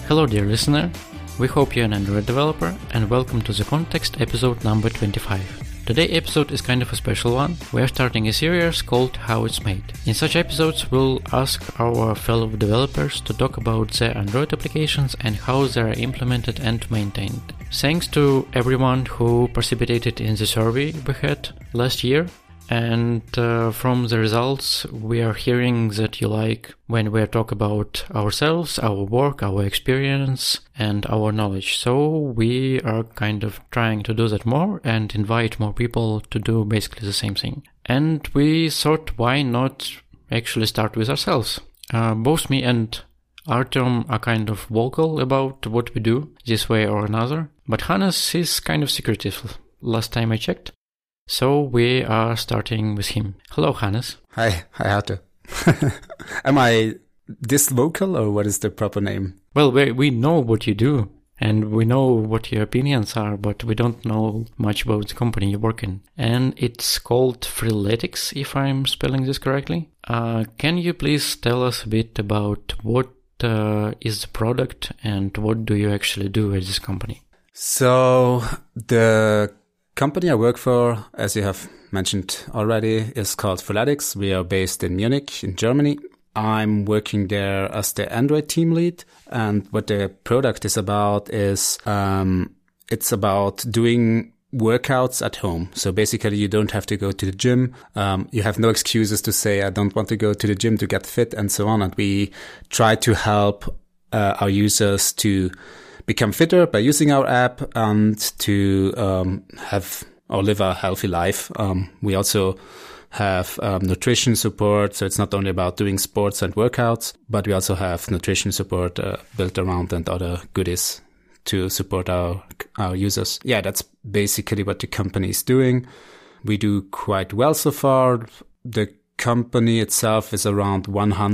Hello dear listener, we hope you're an Android developer and welcome to The Context episode number 25. Today's episode is kind of a special one. We're starting a series called How It's Made. In such episodes we'll ask our fellow developers to talk about their Android applications and how they are implemented and maintained. Thanks to everyone who participated in the survey we had last year. And from the results, we are hearing that you like when we talk about ourselves, our work, our experience, and our knowledge. So we are kind of trying to do that more and invite more people to do basically the same thing. And we thought, why not actually start with ourselves? Both me and Artem are kind of vocal about what we do this way or another. But Hannes is kind of secretive, last time I checked. So we are starting with him. Hello, Hannes. Hi Artur. Am I this vocal or what is the proper name? Well, we know what you do and we know what your opinions are, but we don't know much about the company you work in. And it's called Freeletics, if I'm spelling this correctly. Can you please tell us a bit about what is the product and what do you actually do at this company? So the company I work for, as you have mentioned already, is called Freeletics. We are based in Munich, in Germany. I'm working there as the Android team lead. And what the product is about is, it's about doing workouts at home. So basically you don't have to go to the gym. You have no excuses to say, I don't want to go to the gym to get fit and so on. And we try to help our users to become fitter by using our app and to have or live a healthy life. We also have nutrition support, so it's not only about doing sports and workouts, but we also have nutrition support built around and other goodies to support our users. Yeah, that's basically what the company is doing. We do quite well so far. The company itself is around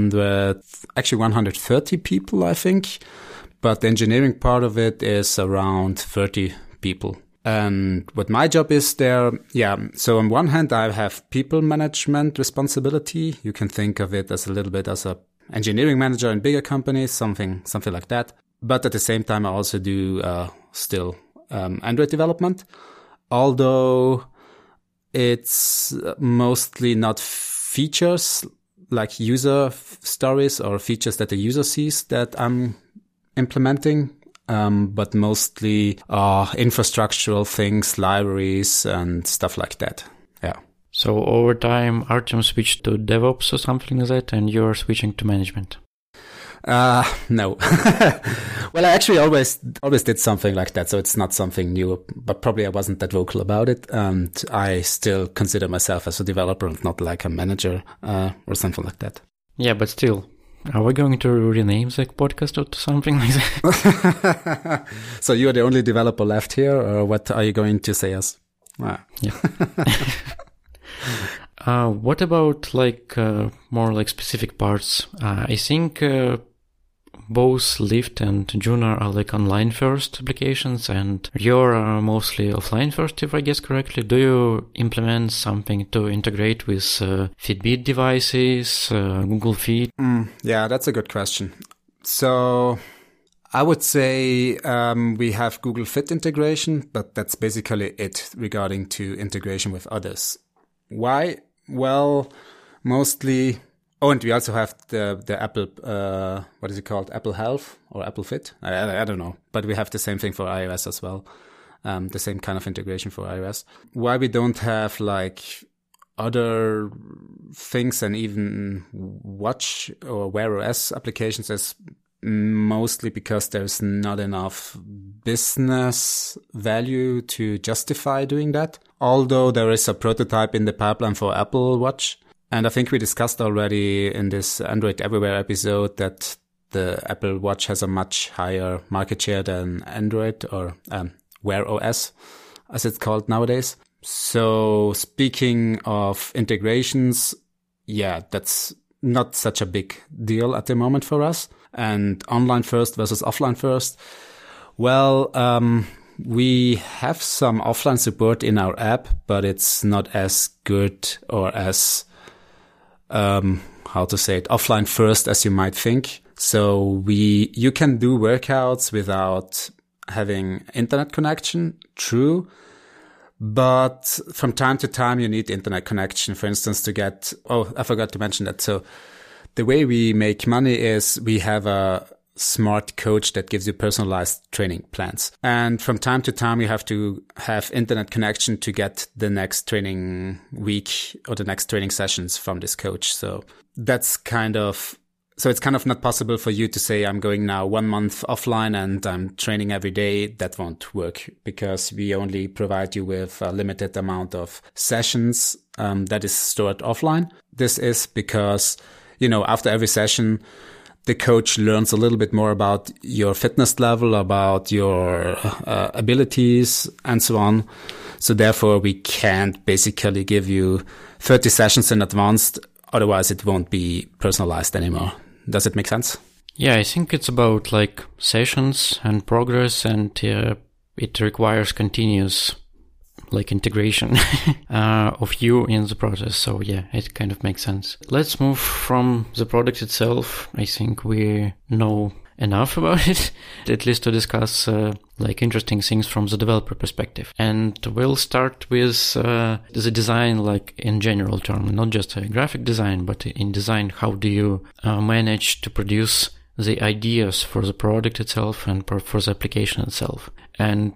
130 people, I think. But the engineering part of it is around 30 people. And what my job is there, so on one hand, I have people management responsibility. You can think of it as a little bit as a engineering manager in bigger companies, something like that. But at the same time, I also do still Android development, although it's mostly not features like user stories or features that the user sees that I'm implementing, but mostly infrastructural things, libraries and stuff like that. Yeah. So over time, Artem switched to DevOps or something like that, and you're switching to management. No. Well, I actually always did something like that, so it's not something new, but probably I wasn't that vocal about it. And I still consider myself as a developer and not like a manager or something like that. Yeah, but still. Are we going to rename the podcast or something like that? So you're the only developer left here, or what are you going to say us? Yeah. What about more like specific parts? I think both Lyft and Junar are like online first applications and you're mostly offline first, if I guess correctly. Do you implement something to integrate with Fitbit devices, Google Fit? Yeah, that's a good question. So I would say we have Google Fit integration, but that's basically it regarding to integration with others. Why? Well, mostly... Oh, and we also have the Apple, what is it called? Apple Health or Apple Fit? I don't know. But we have the same thing for iOS as well. The same kind of integration for iOS. Why we don't have like other things and even watch or Wear OS applications is mostly because there's not enough business value to justify doing that. Although there is a prototype in the pipeline for Apple Watch. And I think we discussed already in this Android Everywhere episode that the Apple Watch has a much higher market share than Android or Wear OS, as it's called nowadays. So speaking of integrations, yeah, that's not such a big deal at the moment for us. And online first versus offline first. Well, we have some offline support in our app, but it's not as good or as, offline first as you might think. So you can do workouts without having internet connection, true. But from time to time, you need internet connection, for instance, to get, I forgot to mention that. So the way we make money is we have a smart coach that gives you personalized training plans. And from time to time, you have to have internet connection to get the next training week or the next training sessions from this coach. So it's kind of not possible for you to say, I'm going now 1 month offline and I'm training every day. That won't work because we only provide you with a limited amount of sessions that is stored offline. This is because, after every session, the coach learns a little bit more about your fitness level, about your abilities and so on. So therefore, we can't basically give you 30 sessions in advance. Otherwise, it won't be personalized anymore. Does it make sense? Yeah, I think it's about sessions and progress, and it requires continuous integration of you in the process. So yeah, it kind of makes sense. Let's move from the product itself. I think we know enough about it, at least to discuss interesting things from the developer perspective. And we'll start with the design, in general term, not just a graphic design, but in design. How do you manage to produce the ideas for the product itself and for the application itself? And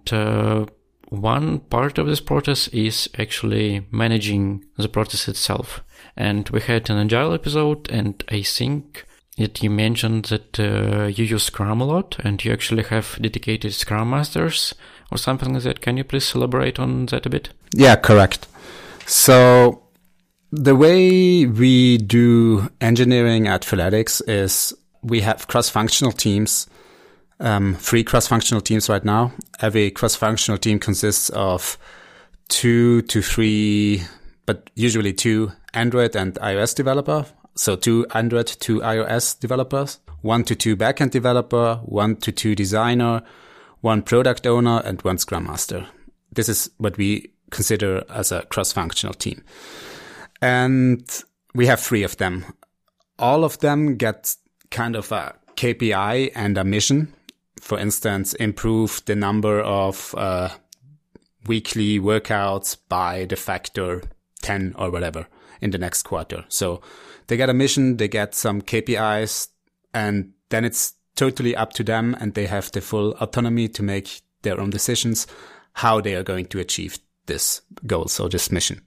one part of this process is actually managing the process itself. And we had an Agile episode, and I think that you mentioned that you use Scrum a lot, and you actually have dedicated Scrum Masters or something like that. Can you please elaborate on that a bit? Yeah, correct. So the way we do engineering at Freeletics is we have cross-functional teams, 3 cross-functional teams right now. Every cross-functional team consists of 2 to 3, but usually 2 Android and iOS developers. So 2 Android, 2 iOS developers, 1 to 2 backend developer, 1 to 2 designer, 1 product owner, and 1 Scrum Master. This is what we consider as a cross-functional team. And we have 3 of them. All of them get kind of a KPI and a mission. For instance, improve the number of weekly workouts by the factor 10 or whatever in the next quarter. So they get a mission, they get some KPIs, and then it's totally up to them, and they have the full autonomy to make their own decisions how they are going to achieve this goal, so this mission.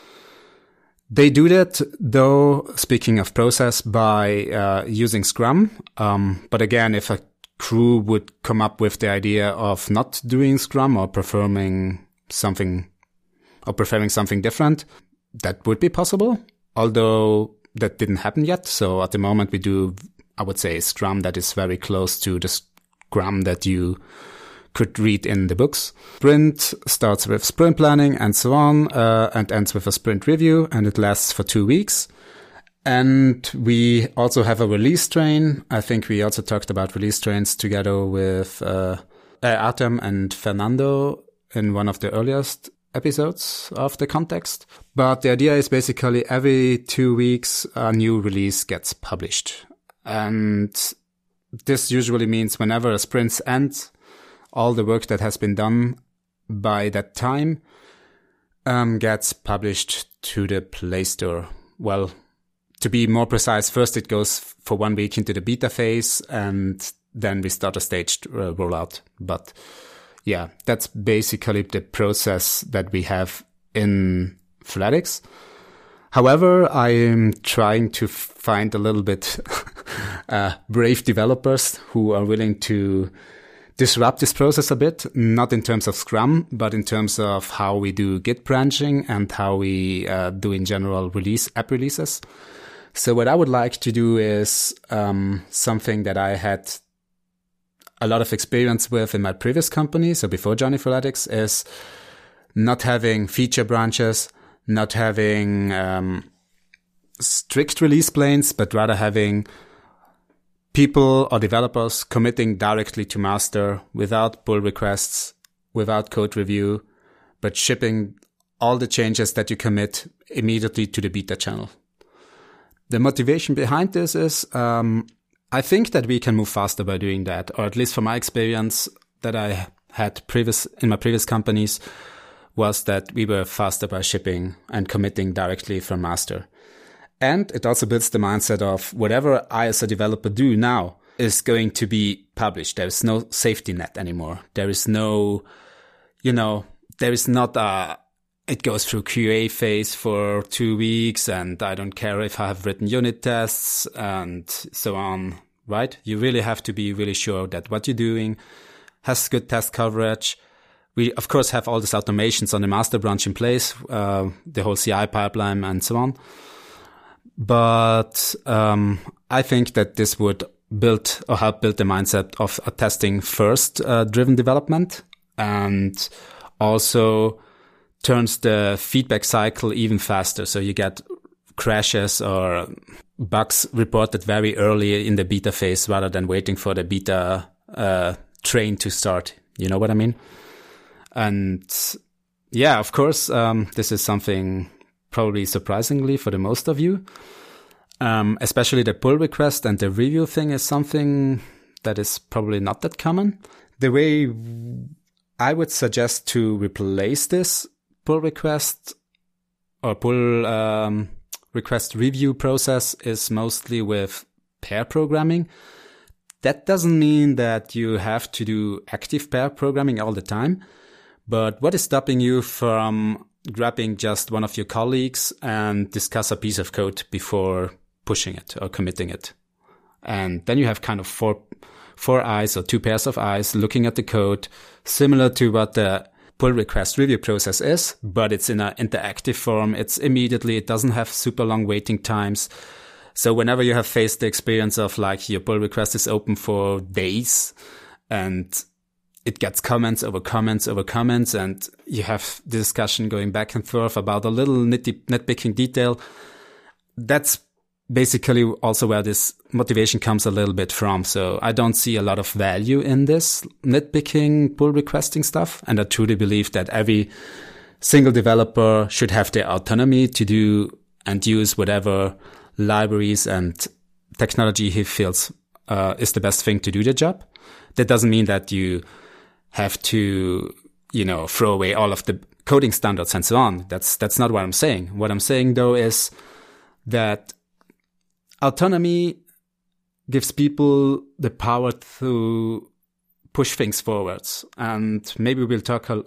They do that, though, speaking of process, by using Scrum. But again, if a crew would come up with the idea of not doing Scrum or preferring something different, that would be possible, although that didn't happen yet. So at the moment we do, I would say, Scrum that is very close to the Scrum that you could read in the books. Sprint starts with sprint planning and so on, and ends with a sprint review, and it lasts for 2 weeks. And we also have a release train. I think we also talked about release trains together with Artem and Fernando in one of the earliest episodes of the context. But the idea is basically every 2 weeks a new release gets published. And this usually means whenever a sprint ends, all the work that has been done by that time gets published to the Play Store. Well, to be more precise, first it goes for 1 week into the beta phase, and then we start a staged rollout. But yeah, that's basically the process that we have in Freeletics. However, I am trying to find a little bit brave developers who are willing to disrupt this process a bit, not in terms of Scrum, but in terms of how we do Git branching and how we do in general app releases. So what I would like to do is something that I had a lot of experience with in my previous company, so before Johnny Freeletics, is not having feature branches, not having strict release planes, but rather having people or developers committing directly to master without pull requests, without code review, but shipping all the changes that you commit immediately to the beta channel. The motivation behind this is I think that we can move faster by doing that, or at least from my experience that I had in my previous companies, was that we were faster by shipping and committing directly from master. And it also builds the mindset of whatever I as a developer do now is going to be published. There is no safety net anymore. There is no, there is not it goes through QA phase for 2 weeks and I don't care if I have written unit tests and so on, right? You really have to be really sure that what you're doing has good test coverage. We, of course, have all these automations on the master branch in place, the whole CI pipeline and so on. But I think that this would help build the mindset of a testing first driven development, and also turns the feedback cycle even faster. So you get crashes or bugs reported very early in the beta phase rather than waiting for the beta train to start. You know what I mean? And yeah, of course, this is something probably surprisingly for the most of you. Especially the pull request and the review thing is something that is probably not that common. The way I would suggest to replace this pull request or pull request review process is mostly with pair programming. That doesn't mean that you have to do active pair programming all the time. But what is stopping you from grabbing just one of your colleagues and discuss a piece of code before pushing it or committing it? And then you have kind of four eyes or two pairs of eyes looking at the code, similar to what the pull request review process is, but it's in an interactive form. It's immediately, it doesn't have super long waiting times. So whenever you have faced the experience of like your pull request is open for days and it gets comments over comments over comments, and you have the discussion going back and forth about a little nitpicking detail, that's basically also where this motivation comes a little bit from. So I don't see a lot of value in this nitpicking, pull requesting stuff. And I truly believe that every single developer should have their autonomy to do and use whatever libraries and technology he feels is the best thing to do the job. That doesn't mean that you have to, throw away all of the coding standards and so on. That's not what I'm saying. What I'm saying though is that autonomy gives people the power to push things forwards. And maybe we will talk a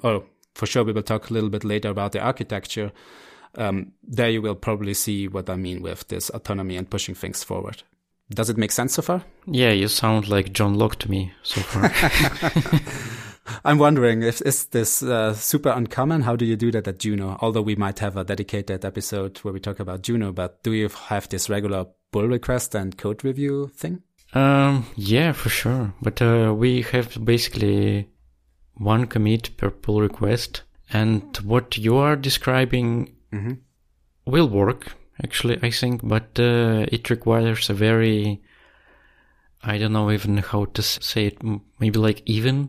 little bit later about the architecture. There you will probably see what I mean with this autonomy and pushing things forward. Does it make sense so far? Yeah, you sound like John Locke to me so far. I'm wondering, is this super uncommon? How do you do that at Juno? Although we might have a dedicated episode where we talk about Juno, but do you have this regular pull request and code review thing? Yeah, for sure. But we have basically one commit per pull request. And what you are describing will work, actually, I think. But it requires a very, I don't know even how to say it, maybe like even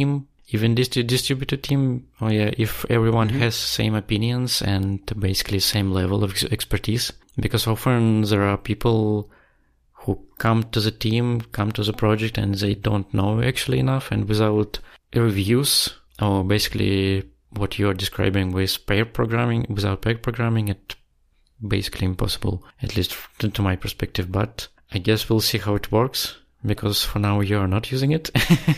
distributed team. Oh yeah, if everyone has same opinions and basically same level of expertise. Because often there are people who come to the project and they don't know actually enough, and without reviews or basically what you are describing with pair programming, without pair programming, it's basically impossible, at least to my perspective. But I guess we'll see how it works, because for now you are not using it.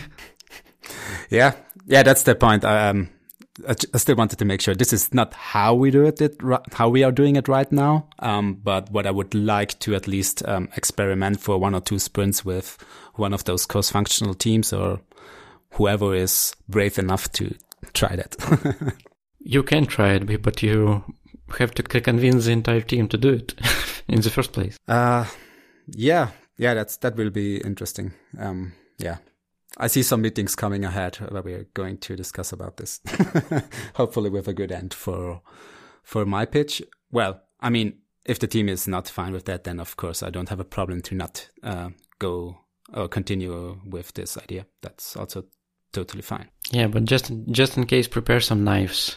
Yeah, that's the point. I still wanted to make sure this is not how we do it, how we are doing it right now. But what I would like to at least experiment for 1 or 2 sprints with one of those cross-functional teams or whoever is brave enough to try that. You can try it, but you have to convince the entire team to do it in the first place. Yeah, that will be interesting. Yeah. I see some meetings coming ahead where we're going to discuss about this. Hopefully with a good end for my pitch. Well, I mean, if the team is not fine with that, then of course I don't have a problem to not go or continue with this idea. That's also totally fine. Yeah, but just in case, prepare some knives.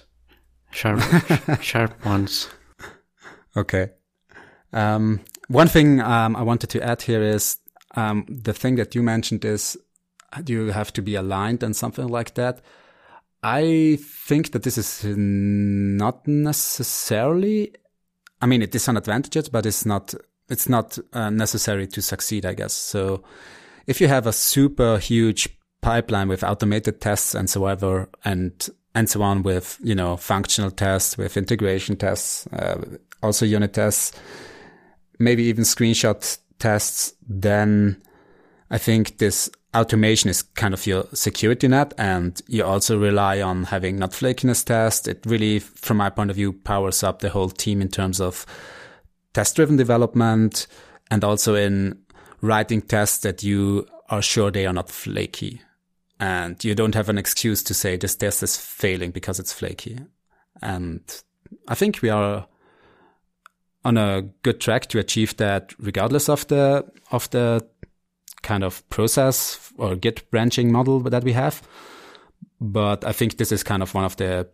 Sharp ones. Okay. One thing I wanted to add here is the thing that you mentioned is, do you have to be aligned and something like that? I think that this is not necessarily, I mean, it is an advantage, but it's not necessary to succeed, I guess. So if you have a super huge pipeline with automated tests and so ever, and so on with, functional tests, with integration tests, also unit tests, maybe even screenshot tests, then I think this automation is kind of your security net, and you also rely on having not flakiness tests. It really, from my point of view, powers up the whole team in terms of test-driven development and also in writing tests that you are sure they are not flaky. And you don't have an excuse to say this test is failing because it's flaky. And I think we are on a good track to achieve that regardless of the kind of process or Git branching model that we have. But I think this is kind of one of the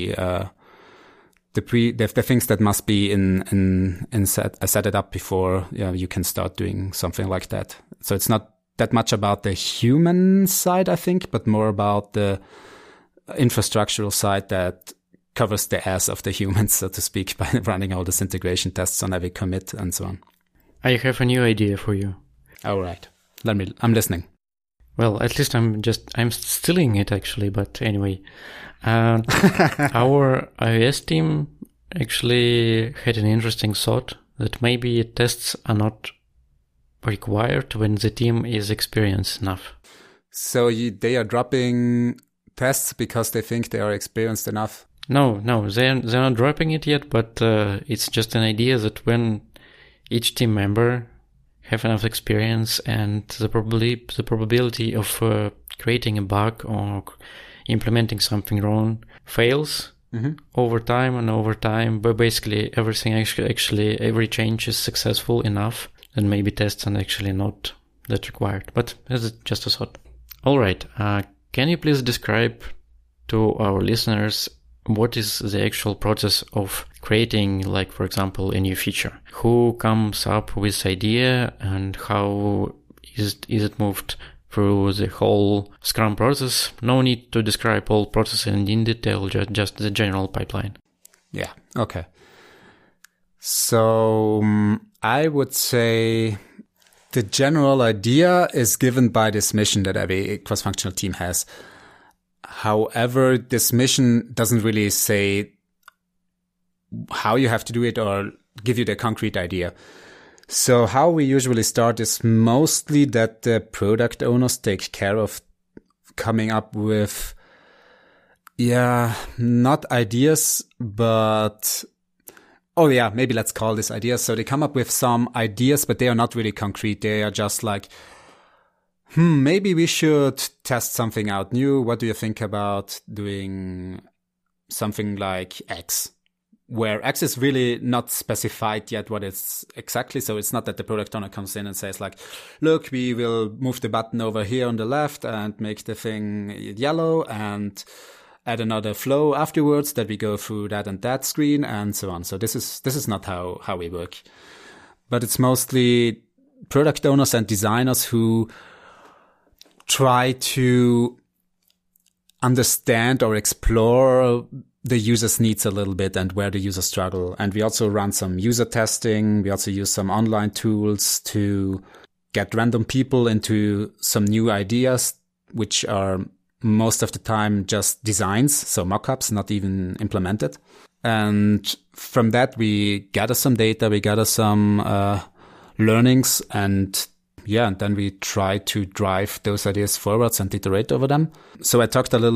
things that must be set it up before you can start doing something like that. So it's not that much about the human side, I think, but more about the infrastructural side that covers the ass of the humans, so to speak, by running all these integration tests on every commit and so on. I have a new idea for you. All right. I'm listening. Well, at least I'm stealing it actually, but anyway. Our iOS team actually had an interesting thought that maybe tests are not required when the team is experienced enough. So they are dropping tests because they think they are experienced enough? No, they're not dropping it yet, but it's just an idea that when each team member have enough experience and the probability of creating a bug or implementing something wrong fails over time, but basically everything actually every change is successful enough, then maybe tests are actually not that required. But that's just a thought. All right, can you please describe to our listeners what is the actual process of creating, like, for example, a new feature? Who comes up with the idea and how is it moved through the whole Scrum process? No need to describe all process in detail, just the general pipeline. Yeah, okay. So I would say the general idea is given by this mission that every cross-functional team has. However, this mission doesn't really say how you have to do it or give you the concrete idea. So how we usually start is mostly that the product owners take care of coming up with, not ideas, but, maybe let's call this ideas. So they come up with some ideas, but they are not really concrete. They are just like, maybe we should test something out new. What do you think about doing something like X? Where X is really not specified yet what it's exactly. So it's not that the product owner comes in and says like, look, we will move the button over here on the left and make the thing yellow and add another flow afterwards that we go through that and that screen and so on. So this is not how we work. But it's mostly product owners and designers who try to understand or explore the user's needs a little bit and where the users struggle. And we also run some user testing. We also use some online tools to get random people into some new ideas, which are most of the time just designs, so mock-ups, not even implemented. And from that, we gather some data, we gather some learnings, and then we try to drive those ideas forwards and iterate over them. So I talked a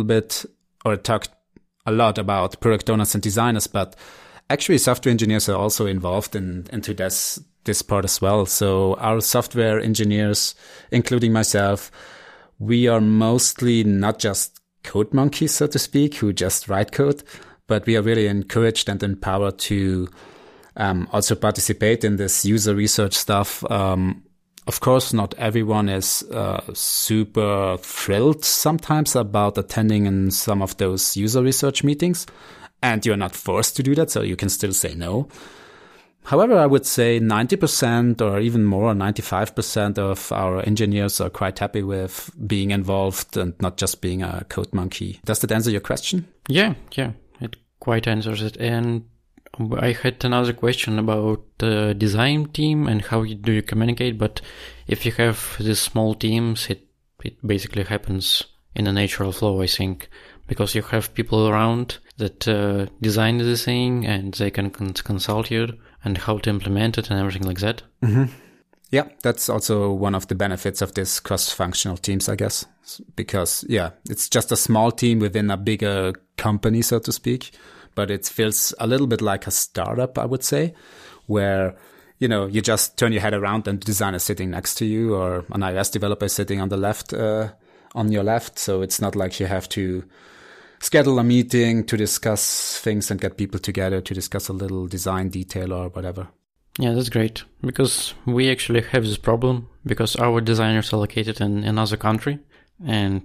lot about product owners and designers, but actually software engineers are also involved into this part as well. So our software engineers, including myself, we are mostly not just code monkeys, so to speak, who just write code, but we are really encouraged and empowered to also participate in this user research stuff. Of course, not everyone is super thrilled sometimes about attending in some of those user research meetings, and you're not forced to do that, so you can still say no. However, I would say 90% or even more, 95% of our engineers are quite happy with being involved and not just being a code monkey. Does that answer your question? Yeah, it quite answers it. And I had another question about the design team and how do you communicate, but if you have these small teams, it basically happens in a natural flow, I think, because you have people around that design the thing and they can consult you and how to implement it and everything like that. Mm-hmm. Yeah, that's also one of the benefits of this cross-functional teams, I guess, because, it's just a small team within a bigger company, so to speak, but it feels a little bit like a startup, I would say, where, you just turn your head around and the designer is sitting next to you or an iOS developer is sitting on the left, on your left. So it's not like you have to schedule a meeting to discuss things and get people together to discuss a little design detail or whatever. Yeah, that's great, because we actually have this problem because our designers are located in another country and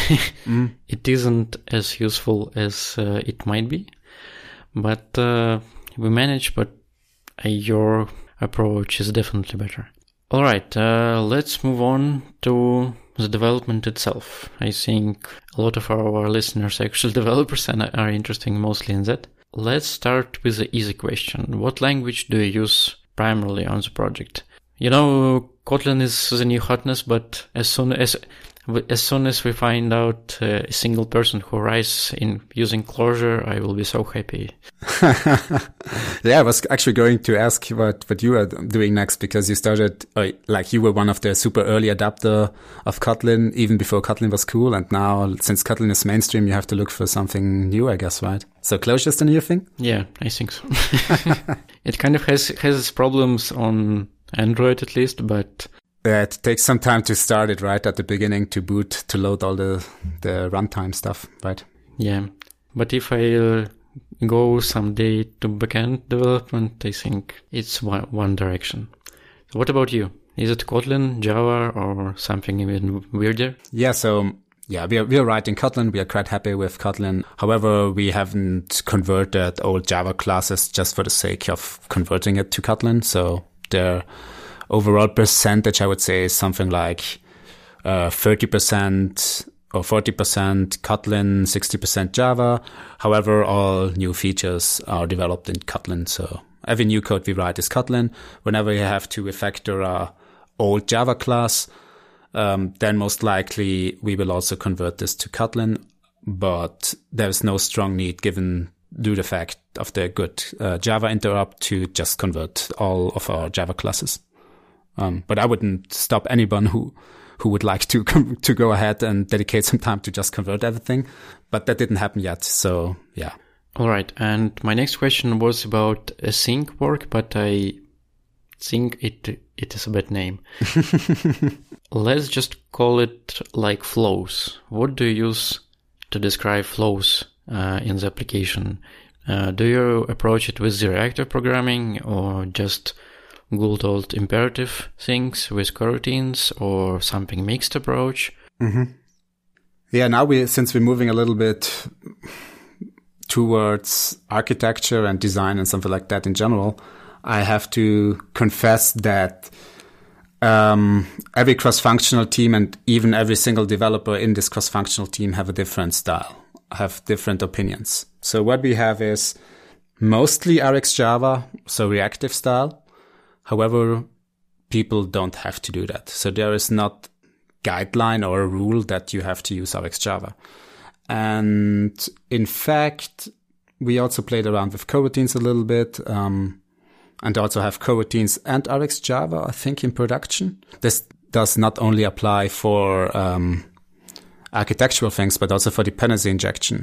it isn't as useful as it might be. But we manage, but your approach is definitely better. All right, let's move on to the development itself. I think a lot of our listeners are actually developers and are interested mostly in that. Let's start with the easy question. What language do you use primarily on the project? Kotlin is the new hotness, but as soon as we find out a single person who writes in using Clojure, I will be so happy. Yeah, I was actually going to ask what you are doing next, because you started, you were one of the super early adapter of Kotlin, even before Kotlin was cool. And now, since Kotlin is mainstream, you have to look for something new, I guess, right? So Clojure is the new thing? Yeah, I think so. It kind of has its problems on Android at least, but... it takes some time to start it, right? At the beginning, to boot, to load all the runtime stuff, right? Yeah. But if I go someday to backend development, I think it's one direction. So what about you? Is it Kotlin, Java, or something even weirder? Yeah, we are writing Kotlin. We are quite happy with Kotlin. However, we haven't converted old Java classes just for the sake of converting it to Kotlin. So the overall percentage, I would say, is something like 30% or 40% Kotlin, 60% Java. However, all new features are developed in Kotlin. So every new code we write is Kotlin. Whenever you have to refactor a old Java class, then most likely we will also convert this to Kotlin. But there's no strong need given due to the fact of the good Java interrupt to just convert all of our Java classes. But I wouldn't stop anyone who would like to go ahead and dedicate some time to just convert everything. But that didn't happen yet. So, yeah. All right. And my next question was about async work, but I think it is a bad name. Let's just call it like flows. What do you use to describe flows in the application? Do you approach it with the reactive programming or just good old imperative things with coroutines or something mixed approach? Mm-hmm. Yeah, now since we're moving a little bit towards architecture and design and something like that in general, I have to confess that every cross-functional team and even every single developer in this cross-functional team have a different style, have different opinions. So what we have is mostly RxJava, so reactive style. However, people don't have to do that. So there is not guideline or a rule that you have to use RxJava. And in fact, we also played around with coroutines a little bit, and also have coroutines and RxJava, I think, in production. This does not only apply for architectural things, but also for dependency injection.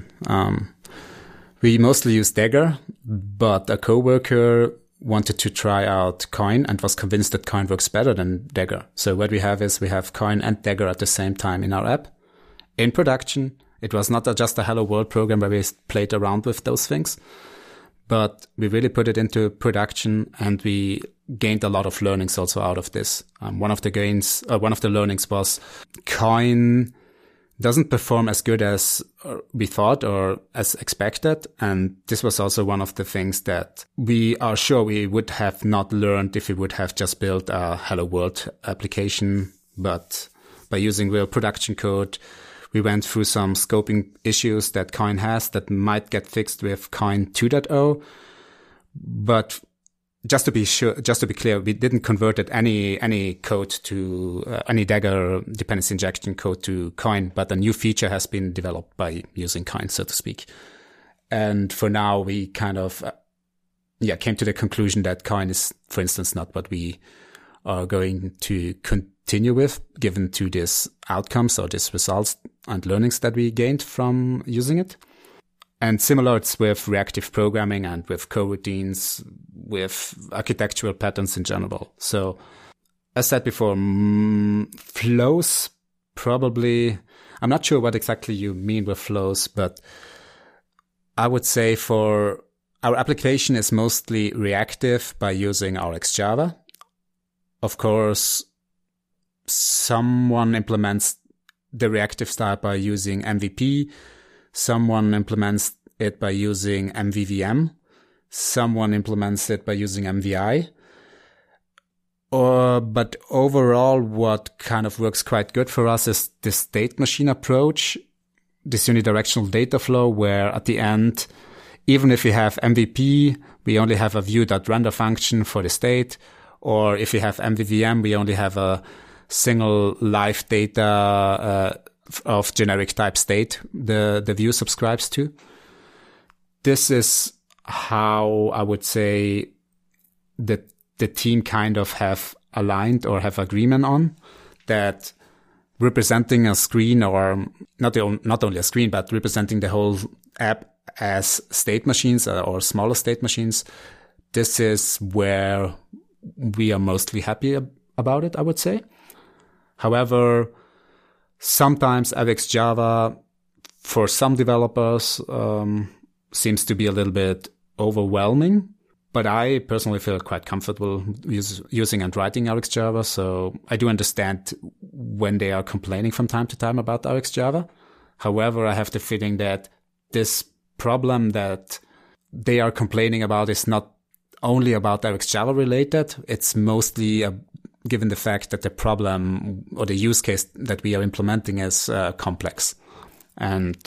We mostly use Dagger, but a coworker wanted to try out Coin and was convinced that Coin works better than Dagger. So what we have is we have Coin and Dagger at the same time in our app. In production, it was not just a Hello World program where we played around with those things, but we really put it into production and we gained a lot of learnings also out of this. One of the learnings was Coin doesn't perform as good as we thought or as expected. And this was also one of the things that we are sure we would have not learned if we would have just built a Hello World application. But by using real production code, we went through some scoping issues that Coin has that might get fixed with Coin 2.0. But just to be clear, we didn't convert any code to any Dagger dependency injection code to Coin, but a new feature has been developed by using Coin, so to speak. And for now, we kind of came to the conclusion that Coin is, for instance, not what we are going to continue with, given to these outcomes or these results and learnings that we gained from using it. And similar, it's with reactive programming and with coroutines, with architectural patterns in general. So, as said before, flows probably, I'm not sure what exactly you mean with flows, but I would say for our application is mostly reactive by using RxJava. Of course, someone implements the reactive style by using MVP. Someone implements it by using MVVM. Someone implements it by using MVI. But overall, what kind of works quite good for us is the state machine approach, this unidirectional data flow, where at the end, even if we have MVP, we only have a view.render function for the state. Or if we have MVVM, we only have a single live data of generic type state the view subscribes to. This is how I would say that the team kind of have aligned or have agreement on, that representing a screen, or not only a screen, but representing the whole app as state machines or smaller state machines. This is where we are mostly happy about it, I would say. However, sometimes RxJava, for some developers, seems to be a little bit overwhelming. But I personally feel quite comfortable using and writing RxJava. So I do understand when they are complaining from time to time about RxJava. However, I have the feeling that this problem that they are complaining about is not only about RxJava related. It's mostly given the fact that the problem or the use case that we are implementing is complex. And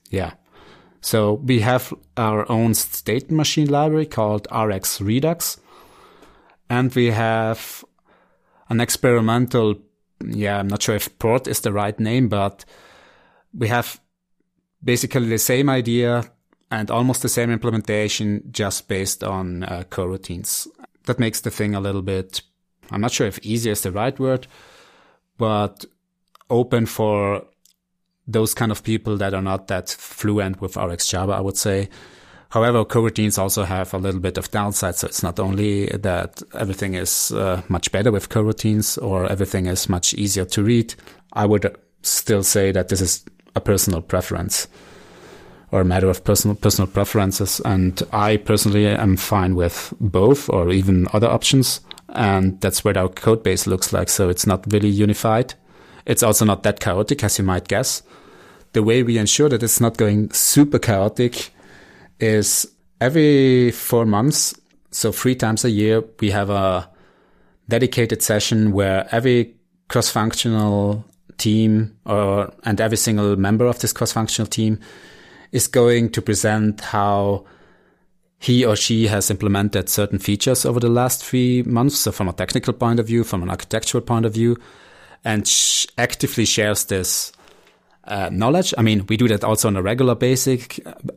so we have our own state machine library called Rx Redux. And we have an experimental, I'm not sure if port is the right name, but we have basically the same idea and almost the same implementation, just based on coroutines. That makes the thing a little bit, I'm not sure if easier is the right word, but open for those kind of people that are not that fluent with RxJava, I would say. However, coroutines also have a little bit of downside. So it's not only that everything is much better with coroutines or everything is much easier to read. I would still say that this is a personal preference or a matter of personal preferences. And I personally am fine with both or even other options. And that's what our code base looks like. So it's not really unified. It's also not that chaotic, as you might guess. The way we ensure that it's not going super chaotic is every 4 months, so 3 times a year, we have a dedicated session where every cross-functional team and every single member of this cross-functional team is going to present how he or she has implemented certain features over the last 3 months. So from a technical point of view, from an architectural point of view, and actively shares this knowledge. I mean, we do that also on a regular basis,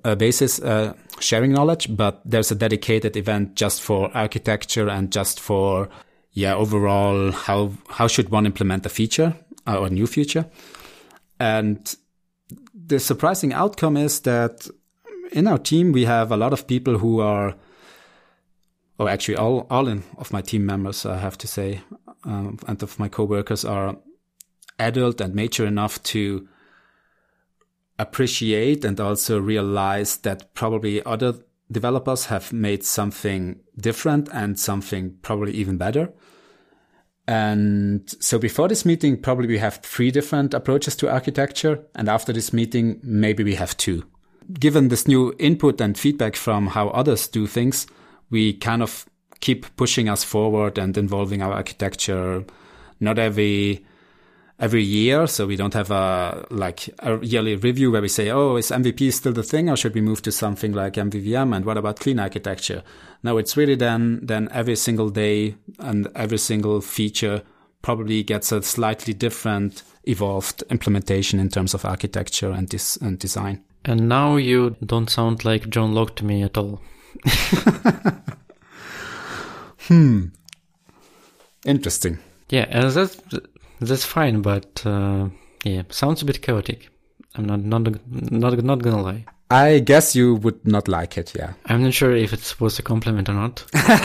sharing knowledge, but there's a dedicated event just for architecture and just for, overall, how should one implement a feature or a new feature. And the surprising outcome is that in our team, we have a lot of people who are, or actually all of my team members, I have to say, and of my coworkers are adult and mature enough to appreciate and also realize that probably other developers have made something different and something probably even better. And so before this meeting, probably we have 3 different approaches to architecture. And after this meeting, maybe we have 2. Given this new input and feedback from how others do things, we kind of keep pushing us forward and involving our architecture, not every year. So we don't have a yearly review where we say, oh, is MVP still the thing, or should we move to something like MVVM? And what about clean architecture? No, it's really then every single day and every single feature probably gets a slightly different evolved implementation in terms of architecture and design. And now you don't sound like John Locke to me at all. Interesting. Yeah, and that's fine, but sounds a bit chaotic. I'm not gonna lie. I guess you would not like it, yeah. I'm not sure if it was a compliment or not.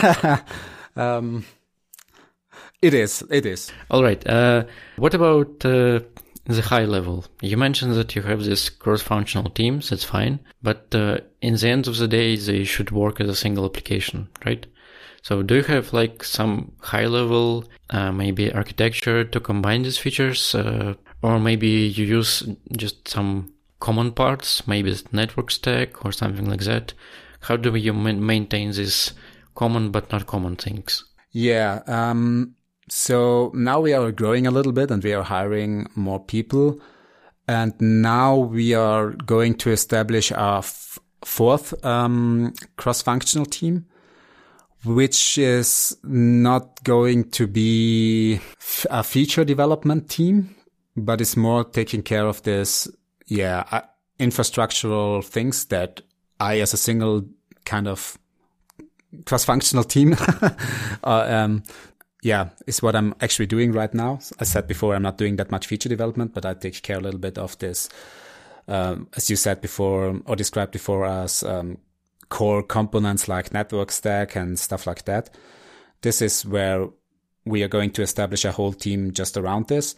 It is. All right. What about the high level? You mentioned that you have this cross-functional teams. That's fine, but in the end of the day, they should work as a single application, right? So do you have like some high level, maybe architecture to combine these features, or maybe you use just some common parts, maybe it's network stack or something like that? How do you maintain these common but not common things? Yeah. So now we are growing a little bit and we are hiring more people. And now we are going to establish our 4th cross-functional team, which is not going to be a feature development team, but is more taking care of this, infrastructural things that I, as a single kind of cross-functional team, is what I'm actually doing right now. I said before, I'm not doing that much feature development, but I take care a little bit of this, as you said before, or described before, as core components like network stack and stuff like that. This is where we are going to establish a whole team just around this.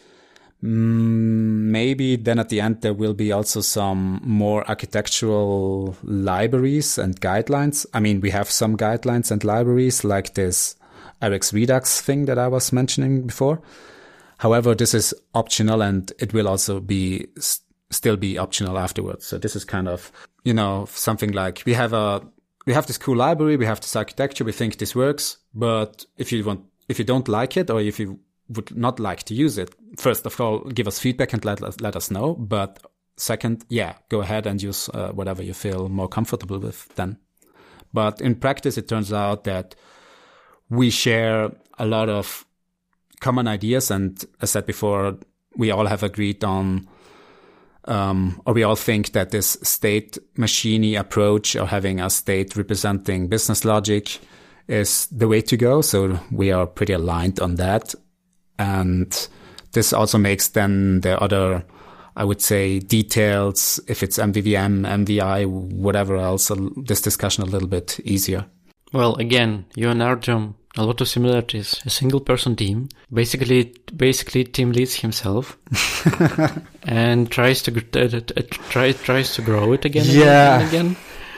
Maybe then at the end there will be also some more architectural libraries and guidelines. I mean, we have some guidelines and libraries like this RX Redux thing that I was mentioning before. However, this is optional and it will also still be optional afterwards. So this is kind of, something like we have this cool library, we have this architecture, we think this works, but if you don't like it, or if you would not like to use it, first of all, give us feedback and let us know. But second, go ahead and use whatever you feel more comfortable with then. But in practice, it turns out that we share a lot of common ideas. And as said before, we all have agreed on, or we all think that this state machine-y approach, or having a state representing business logic, is the way to go. So we are pretty aligned on that. And this also makes then the other, I would say, details, if it's MVVM, MVI, whatever else, this discussion a little bit easier. Well, again, you and Artyom, a lot of similarities. A single-person team, basically team leads himself, and tries to grow it again and again.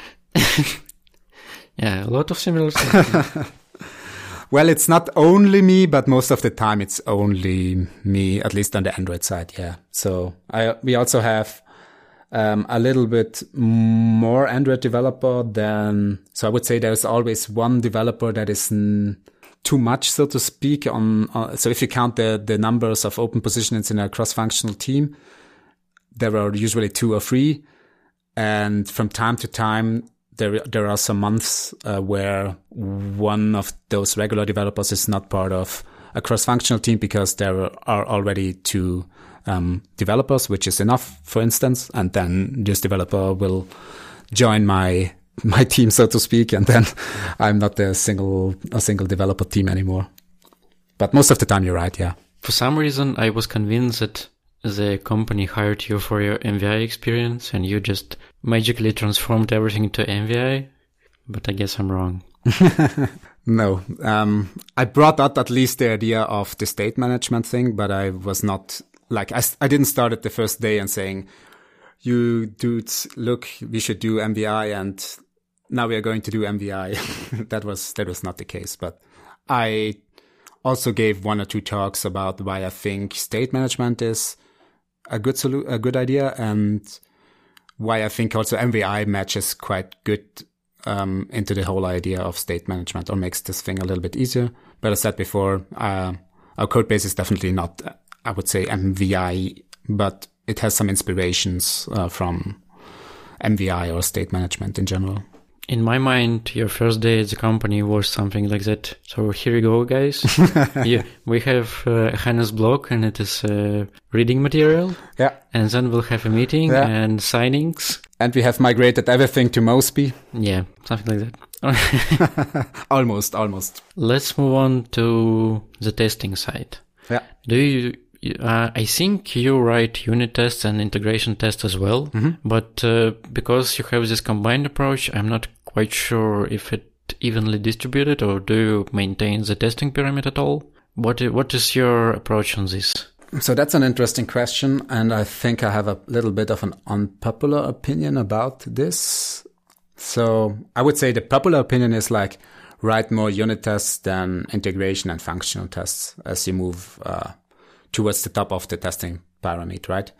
Yeah, a lot of similarities. Well, it's not only me, but most of the time it's only me, at least on the Android side. Yeah. So we also have a little bit more Android developer than, so I would say there's always one developer that is too much, so to speak. So if you count the numbers of open positions in a cross-functional team, there are usually 2 or 3. And from time to time, there are some months where one of those regular developers is not part of a cross-functional team because there are already 2 developers, which is enough, for instance. And then this developer will join my team, so to speak, and then I'm not a single developer team anymore. But most of the time, you're right, yeah. For some reason, I was convinced that the company hired you for your MVI experience and you just magically transformed everything to MVI, but I guess I'm wrong. No, I brought up at least the idea of the state management thing, but I was not like, I didn't start it the first day and saying, you dudes, look, we should do MVI and now we are going to do MVI. That was not the case, but I Also gave 1 or 2 talks about why I think state management is a good idea, and why I think also MVI matches quite good into the whole idea of state management, or makes this thing a little bit easier. But as I said before, our code base is definitely not, I would say, MVI, but it has some inspirations from MVI or state management in general. In my mind, your first day at the company was something like that. So here you go, guys. We have Hannes' blog, and it is reading material. Yeah. And then we'll have a meeting and signings. And we have migrated everything to Mosby. Yeah, something like that. Almost. Let's move on to the testing side. Yeah. I think you write unit tests and integration tests as well, but because you have this combined approach, I'm not quite sure if it evenly distributed, or do you maintain the testing pyramid at all? What is your approach on this? So that's an interesting question, and I think I have a little bit of an unpopular opinion about this. So I would say the popular opinion is like, write more unit tests than integration and functional tests as you move towards the top of the testing pyramid, right?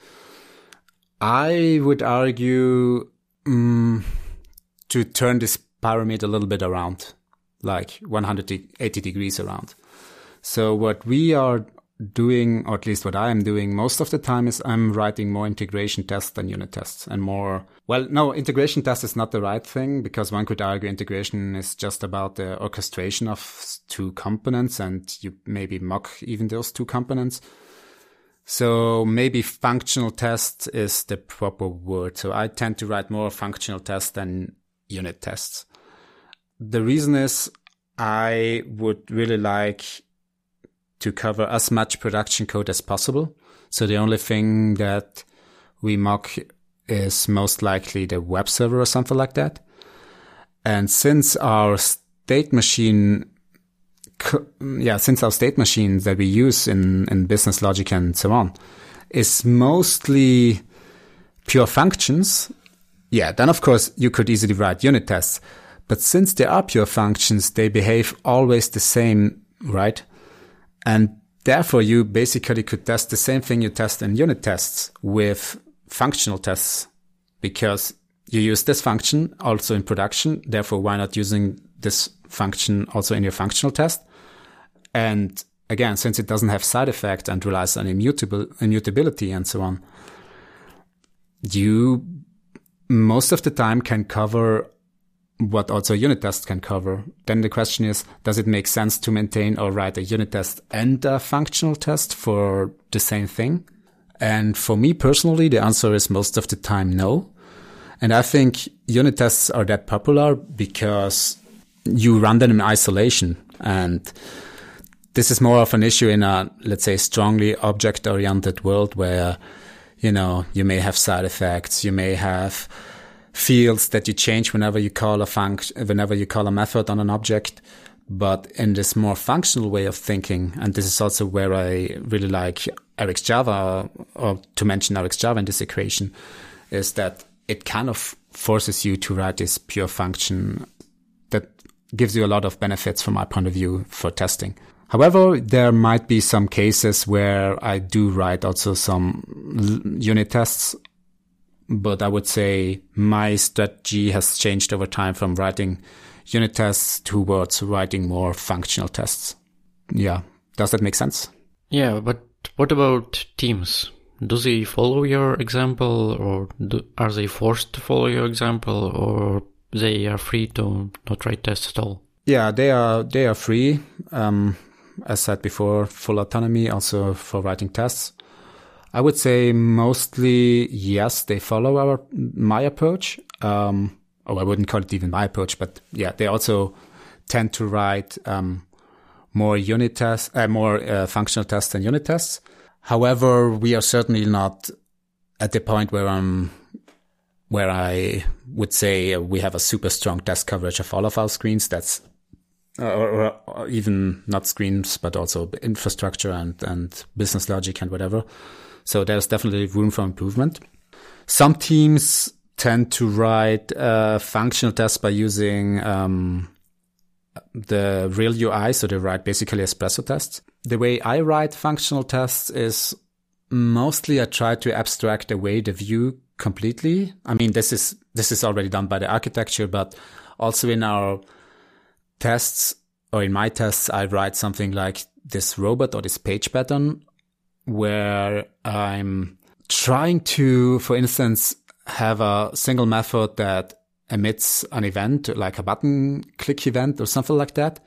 I would argue to turn this pyramid a little bit around, like 180 degrees around. So what we are doing, or at least what I am doing most of the time, is I'm writing more integration tests than unit tests, and more, well, no, integration test is not the right thing, because one could argue integration is just about the orchestration of 2 components, and you maybe mock even those 2 components. So maybe functional test is the proper word. So I tend to write more functional tests than unit tests. The reason is I would really like to cover as much production code as possible. So the only thing that we mock is most likely the web server or something like that. And since our state machine that we use in business logic and so on is mostly pure functions, then of course you could easily write unit tests. But since they are pure functions, they behave always the same, right? And therefore you basically could test the same thing you test in unit tests with functional tests, because you use this function also in production. Therefore, why not using this function also in your functional test? And again, since it doesn't have side effect and relies on immutability and so on, you most of the time can cover what also a unit test can cover. Then the question is, does it make sense to maintain or write a unit test and a functional test for the same thing? And for me personally, the answer is most of the time no. And I think unit tests are that popular because you run them in isolation. And this is more of an issue in a, let's say, strongly object-oriented world where, you may have side effects, you may have fields that you change whenever you call a method on an object. But in this more functional way of thinking, and this is also where I really like RxJava, or to mention RxJava in this equation, is that it kind of forces you to write this pure function that gives you a lot of benefits from my point of view for testing. However, there might be some cases where I do write also some unit tests, but I would say my strategy has changed over time from writing unit tests towards writing more functional tests. Yeah. Does that make sense? Yeah, but what about teams? Do they follow your example, or are they forced to follow your example, or they are free to not write tests at all? Yeah, they are free. As said before, full autonomy also for writing tests. I would say mostly, yes, they follow my approach. I wouldn't call it even my approach, but yeah, they also tend to write more unit tests, more functional tests than unit tests. However, we are certainly not at the point where I would say we have a super strong test coverage of all of our screens. That's or even not screens, but also infrastructure and business logic and whatever. So there's definitely room for improvement. Some teams tend to write functional tests by using the real UI, so they write basically Espresso tests. The way I write functional tests is mostly I try to abstract away the view completely. I mean, this is already done by the architecture, but also in our tests, or in my tests, I write something like this robot or this page pattern where I'm trying to, for instance, have a single method that emits an event, like a button click event or something like that.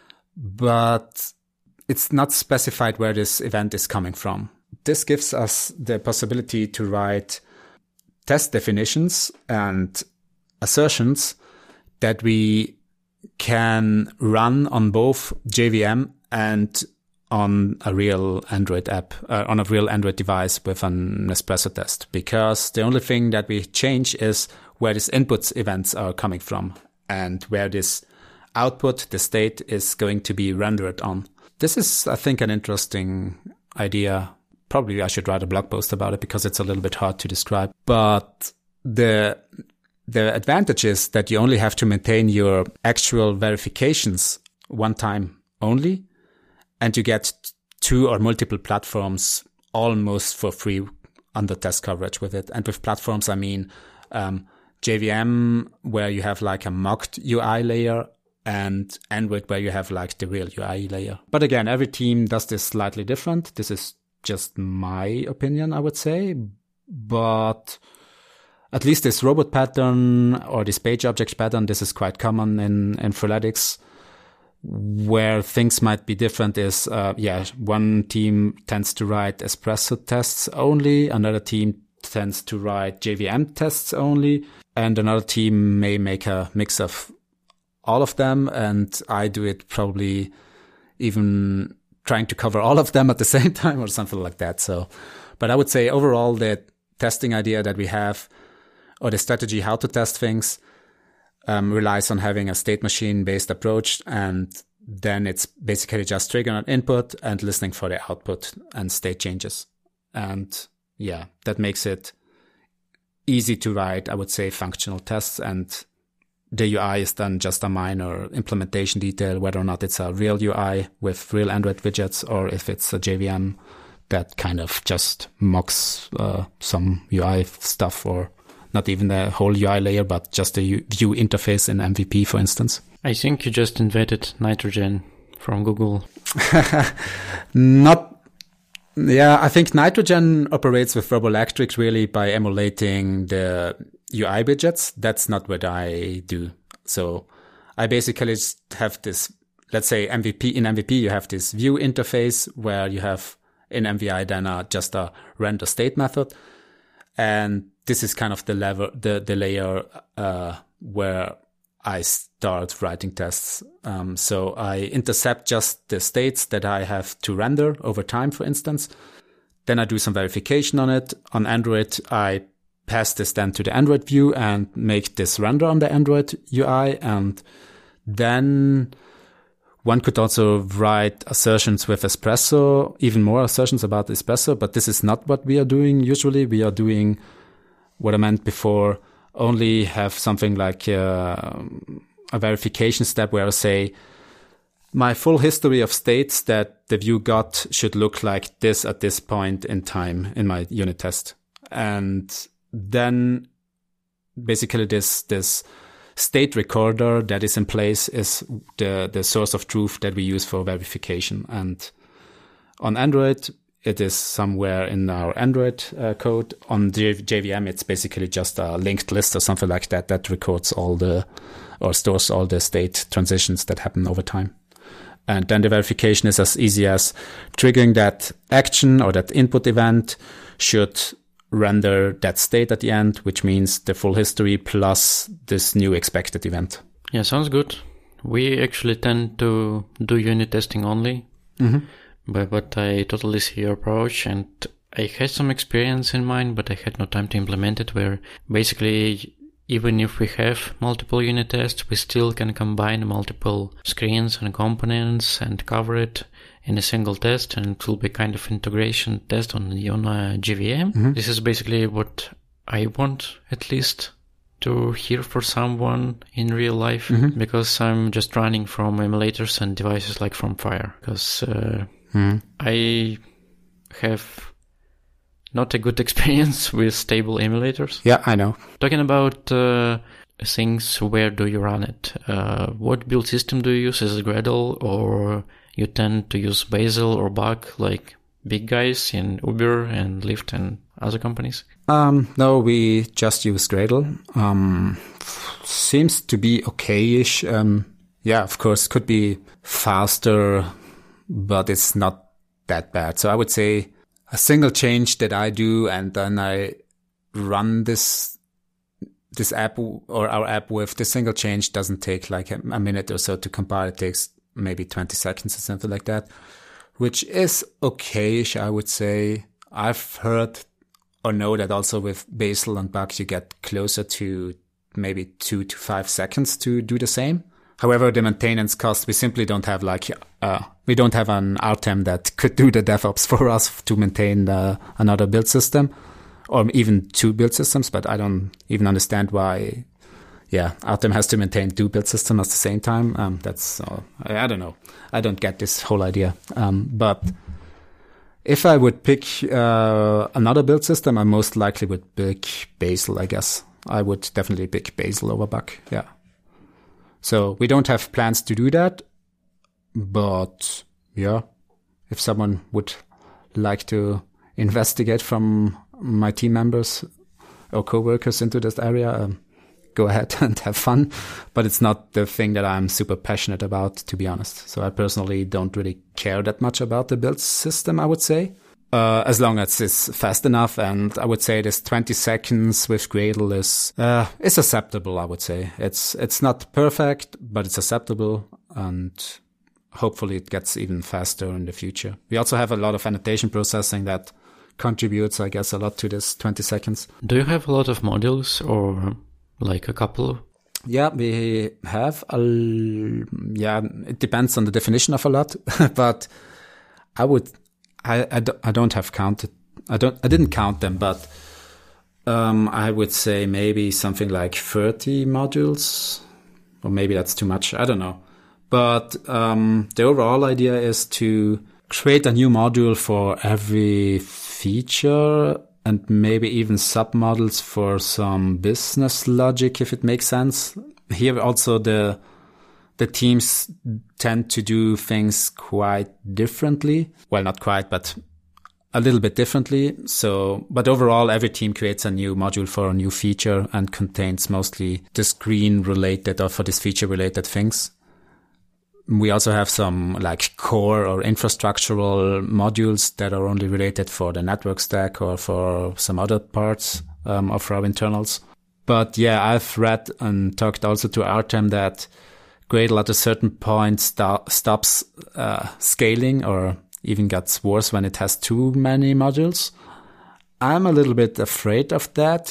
But it's not specified where this event is coming from. This gives us the possibility to write test definitions and assertions that we can run on both JVM and on a real Android app, on a real Android device with an Espresso test, because the only thing that we change is where these inputs events are coming from and where this output, the state, is going to be rendered on. This is, I think, an interesting idea. Probably I should write a blog post about it because it's a little bit hard to describe. But the advantage is that you only have to maintain your actual verifications one time only, and you get 2 or multiple platforms almost for free under test coverage with it. And with platforms, I mean JVM, where you have like a mocked UI layer, and Android, where you have like the real UI layer. But again, every team does this slightly different. This is just my opinion, I would say. But at least this robot pattern or this page object pattern, this is quite common in Freeletics. Where things might be different is, one team tends to write Espresso tests only, another team tends to write JVM tests only, and another team may make a mix of all of them, and I do it probably even trying to cover all of them at the same time or something like that. So, but I would say overall the testing idea that we have, or the strategy how to test things, relies on having a state machine based approach, and then it's basically just triggering an input and listening for the output and state changes. And yeah, that makes it easy to write, I would say, functional tests, and the UI is then just a minor implementation detail, whether or not it's a real UI with real Android widgets or if it's a JVM that kind of just mocks some UI stuff, or not even the whole UI layer, but just the view interface in MVP, for instance. I think you just invented Nitrogen from Google. I think Nitrogen operates with Robolectric really by emulating the UI widgets. That's not what I do. So I basically just have this, let's say MVP, in MVP you have this view interface where you have in MVI then just a render state method. And this is kind of the layer where I start writing tests. So I intercept just the states that I have to render over time, for instance. Then I do some verification on it. On Android, I pass this then to the Android view and make this render on the Android UI. And then one could also write assertions with Espresso, even more assertions about Espresso. But this is not what we are doing usually. We are doing what I meant before, only have something like a verification step where I say, my full history of states that the view got should look like this at this point in time in my unit test. And then basically this state recorder that is in place is the source of truth that we use for verification. And on Android, it is somewhere in our Android code. On JVM, it's basically just a linked list or something like that that records or stores all the state transitions that happen over time. And then the verification is as easy as triggering that action or that input event should render that state at the end, which means the full history plus this new expected event. Yeah, sounds good. We actually tend to do unit testing only. Mm-hmm. But I totally see your approach, and I had some experience in mind, but I had no time to implement it, where basically even if we have multiple unit tests, we still can combine multiple screens and components and cover it in a single test, and it will be kind of integration test on JVM. Mm-hmm. This is basically what I want, at least. to hear for someone in real life Mm-hmm. because I'm just running from emulators and devices like from Fire. Because I have not a good experience with stable emulators. Yeah, I know. Talking about things, where do you run it? What build system do you use? Is it Gradle, or you tend to use Bazel or Bug like big guys in Uber and Lyft and other companies? No, we just use Gradle. Seems to be okay-ish. Yeah, of course, could be faster, but it's not that bad. So I would say a single change that I do, and then I run this app or our app with the single change doesn't take like a minute or so to compile. It takes maybe 20 seconds or something like that, which is okay-ish, I would say. I've heard or know that also with Bazel and Bug, you get closer to maybe 2 to 5 seconds to do the same. However, the maintenance cost, we simply don't have we don't have an RTEM that could do the DevOps for us to maintain another build system, or even 2 build systems, but I don't even understand why, RTEM has to maintain 2 build systems at the same time. I don't know. I don't get this whole idea. But if I would pick another build system, I most likely would pick Bazel, I guess. I would definitely pick Bazel over Bug, yeah. So we don't have plans to do that, but yeah, if someone would like to investigate from my team members or coworkers into this area, go ahead and have fun. But it's not the thing that I'm super passionate about, to be honest. So I personally don't really care that much about the build system, I would say. As long as it's fast enough, and I would say this 20 seconds with Gradle is acceptable, I would say. It's not perfect, but it's acceptable, and hopefully it gets even faster in the future. We also have a lot of annotation processing that contributes, I guess, a lot to this 20 seconds. Do you have a lot of modules, or like a couple? Yeah, we have it depends on the definition of a lot, but I don't have counted. I didn't count them, but I would say maybe something like 30 modules, or maybe that's too much. I don't know. But the overall idea is to create a new module for every feature, and maybe even submodules for some business logic, if it makes sense. Here also the teams tend to do things quite differently. Well, not quite, but a little bit differently. So, but overall, every team creates a new module for a new feature and contains mostly the screen related or for this feature related things. We also have some like core or infrastructural modules that are only related for the network stack or for some other parts of our internals. But yeah, I've read and talked also to RTEM that Gradle at a certain point stops scaling, or even gets worse when it has too many modules. I'm a little bit afraid of that.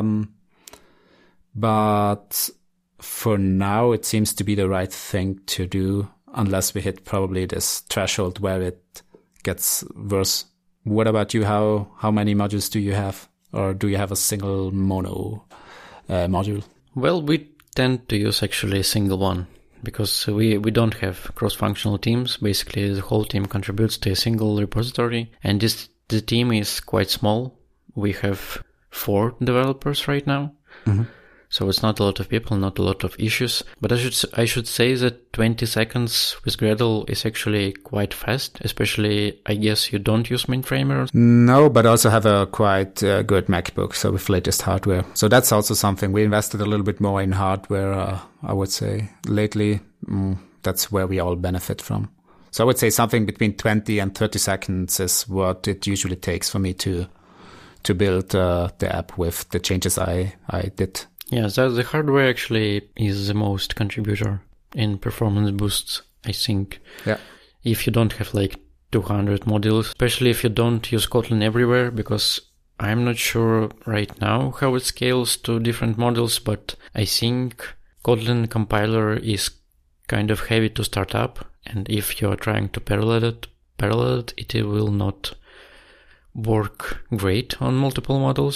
But for now, it seems to be the right thing to do, unless we hit probably this threshold where it gets worse. What about you? How many modules do you have? Or do you have a single mono module? Well, we tend to use actually a single one, because we don't have cross-functional teams. Basically, the whole team contributes to a single repository, and the team is quite small. We have 4 developers right now. Mm-hmm. So it's not a lot of people, not a lot of issues. But I should say that 20 seconds with Gradle is actually quite fast, especially, I guess, you don't use mainframer. No, but also have a quite good MacBook, so with latest hardware. So that's also something. We invested a little bit more in hardware, I would say. Lately, that's where we all benefit from. So I would say something between 20 and 30 seconds is what it usually takes for me to build the app with the changes I did. Yeah, so the hardware actually is the most contributor in performance boosts, I think. Yeah. If you don't have like 200 modules, especially if you don't use Kotlin everywhere, because I'm not sure right now how it scales to different modules, but I think Kotlin compiler is kind of heavy to start up, and if you're trying to parallel it will not work great on multiple models.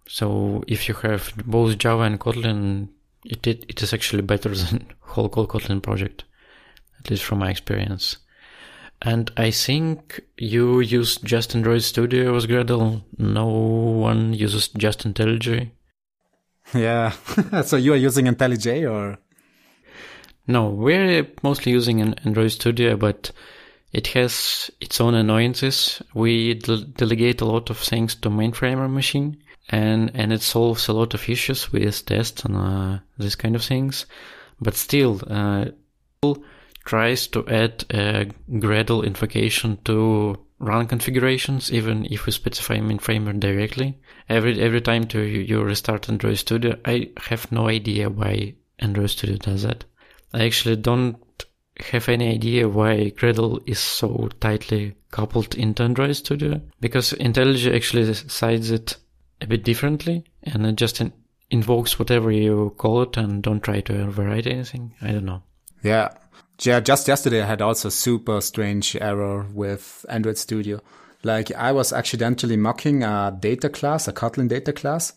So if you have both Java and Kotlin, it is actually better than whole Kotlin project, at least from my experience. And I think you use just Android Studio with Gradle. No one uses just IntelliJ. Yeah. So you are using IntelliJ or? No, we're mostly using an Android Studio, but it has its own annoyances. We delegate a lot of things to mainframer machine, and it solves a lot of issues with tests and this kind of things. But still, tries to add a Gradle invocation to run configurations, even if we specify mainframer directly. Every time you restart Android Studio, I have no idea why Android Studio does that. I actually don't have any idea why Gradle is so tightly coupled into Android Studio, because IntelliJ actually decides it a bit differently, and it just invokes whatever you call it and don't try to override anything. I don't know. Yeah, just yesterday I had also super strange error with Android Studio. Like I was accidentally mocking a data class, a Kotlin data class,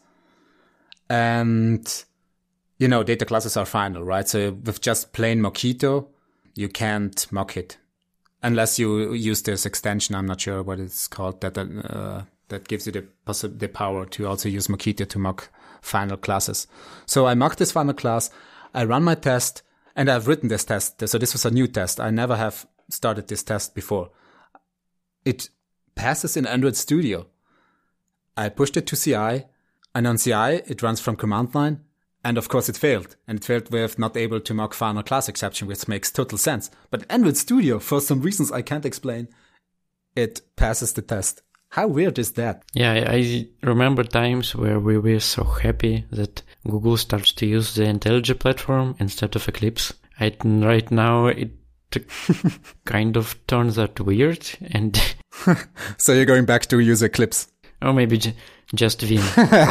and data classes are final, right? So with just plain Mockito, you can't mock it unless you use this extension. I'm not sure what it's called that gives you the power to also use Mockito to mock final classes. So I mocked this final class. I run my test, and I've written this test. So this was a new test. I never have started this test before. It passes in Android Studio. I pushed it to CI, and on CI it runs from command line. And of course it failed. And it failed with not able to mock final class exception, which makes total sense. But Android Studio, for some reasons I can't explain, it passes the test. How weird is that? Yeah, I remember times where we were so happy that Google starts to use the IntelliJ platform instead of Eclipse. Right now it kind of turns out weird. And so you're going back to use Eclipse? Or maybe just Vim.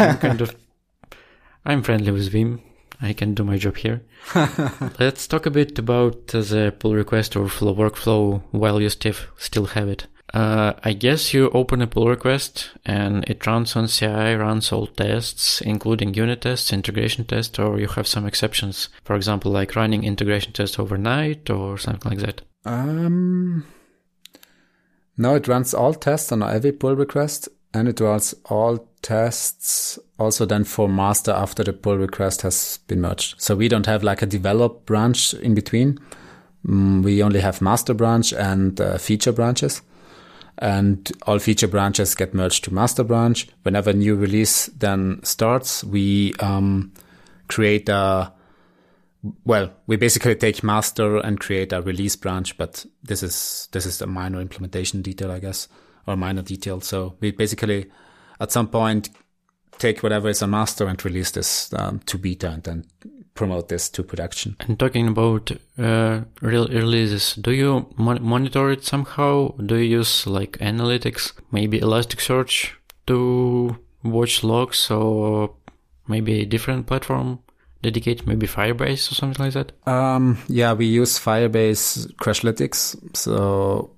I'm friendly with Vim. I can do my job here. Let's talk a bit about the pull request overflow workflow while you still have it. I guess you open a pull request and it runs on CI, runs all tests, including unit tests, integration tests, or you have some exceptions. For example, like running integration tests overnight or something like that. No, it runs all tests on every pull request. And it runs all tests also then for master after the pull request has been merged. So we don't have like a develop branch in between. We only have master branch and feature branches. And all feature branches get merged to master branch. Whenever a new release then starts, we create we basically take master and create a release branch, but this is a minor implementation detail, I guess. Or minor detail. So we basically, at some point, take whatever is a master and release this to beta and then promote this to production. And talking about real releases, do you monitor it somehow? Do you use like analytics, maybe Elasticsearch to watch logs, or maybe a different platform dedicated, maybe Firebase or something like that? Yeah, we use Firebase Crashlytics. So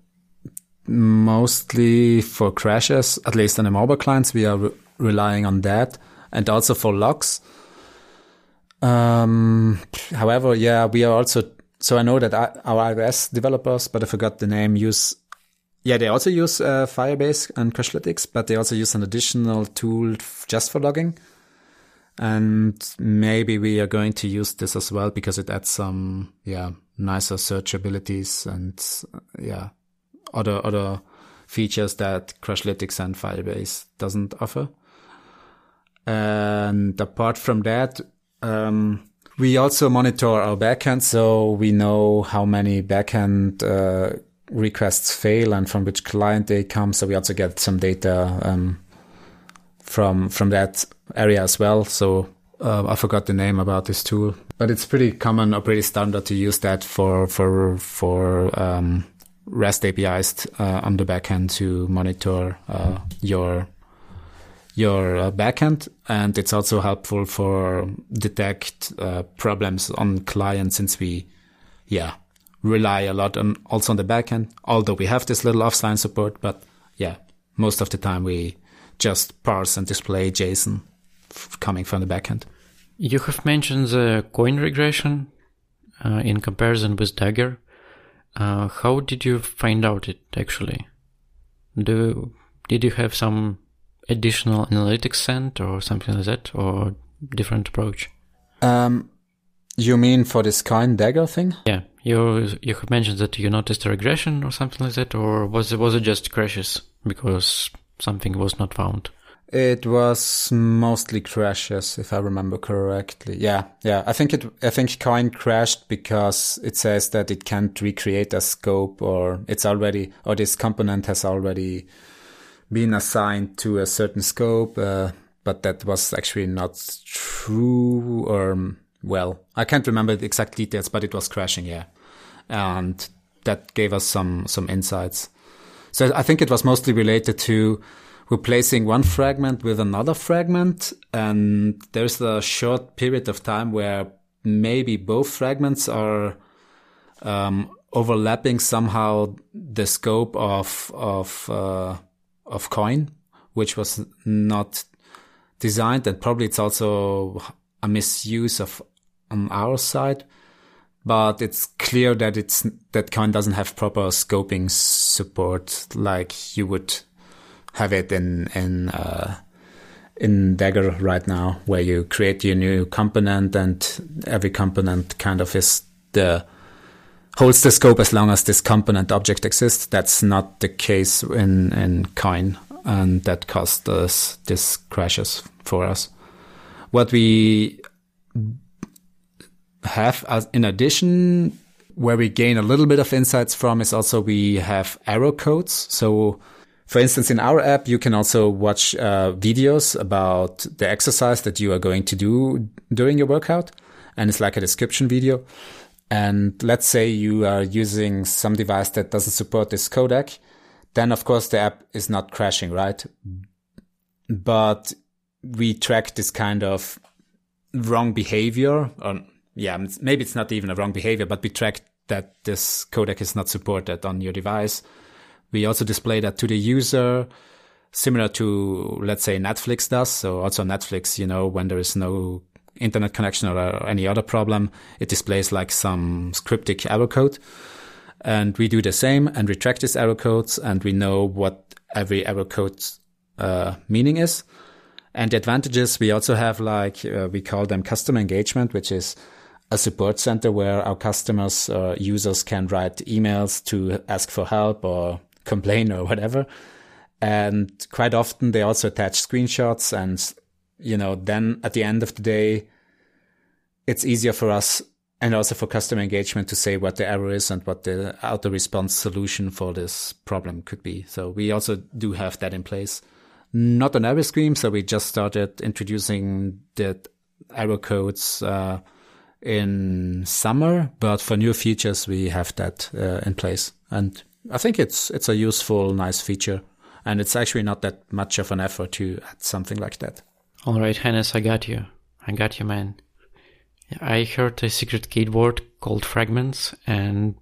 mostly for crashes, at least on the mobile clients, we are relying on that, and also for logs. However, yeah, we are also, so I know that our iOS developers, but I forgot the name, they also use Firebase and Crashlytics, but they also use an additional tool just for logging. And maybe we are going to use this as well because it adds some, nicer search abilities and, other features that Crashlytics and Firebase doesn't offer. And apart from that, we also monitor our backend, so we know how many backend requests fail and from which client they come. So we also get some data from that area as well. So I forgot the name about this tool, but it's pretty common or pretty standard to use that for REST APIs on the backend to monitor your backend, and it's also helpful for detect problems on client, since we rely a lot on the backend. Although we have this little offline support, but most of the time we just parse and display JSON coming from the backend. You have mentioned the coin regression in comparison with Dagger. How did you find out it actually? Did you have some additional analytics sent or something like that, or different approach? You mean for this coin Dagger thing? Yeah, you have mentioned that you noticed a regression or something like that, or was it just crashes because something was not found? It was mostly crashes, if I remember correctly. Yeah. I think coin crashed because it says that it can't recreate a scope, or this component has already been assigned to a certain scope, but that was actually not true, or well, I can't remember the exact details, but it was crashing, yeah. And that gave us some insights. So I think it was mostly related to replacing one fragment with another fragment, and there's a short period of time where maybe both fragments are overlapping somehow the scope of coin, which was not designed, and probably it's also a misuse on our side. But it's clear that coin doesn't have proper scoping support like you would have it in Dagger right now, where you create your new component and every component kind of holds the scope as long as this component object exists. That's not the case in Coin, and that caused us these crashes for us. What we have in addition, where we gain a little bit of insights from, is also we have arrow codes. So for instance, in our app, you can also watch videos about the exercise that you are going to do during your workout. And it's like a description video. And let's say you are using some device that doesn't support this codec. Then, of course, the app is not crashing, right? But we track this kind of wrong behavior. Or, yeah, maybe it's not even a wrong behavior, but we track that this codec is not supported on your device. We also display that to the user, similar to, let's say, Netflix does. So also Netflix, when there is no internet connection or any other problem, it displays like some cryptic error code. And we do the same, and we track these error codes, and we know what every error code's meaning is. And the advantages, we also have we call them customer engagement, which is a support center where our customers or users can write emails to ask for help or complain or whatever. And quite often they also attach screenshots, and then at the end of the day, it's easier for us and also for customer engagement to say what the error is and what the auto response solution for this problem could be. So we also do have that in place. Not on every screen, so we just started introducing the error codes in summer, but for new features we have that in place. And I think it's a useful, nice feature, and it's actually not that much of an effort to add something like that. All right, Hannes, I got you, man. I heard a secret keyword called fragments, and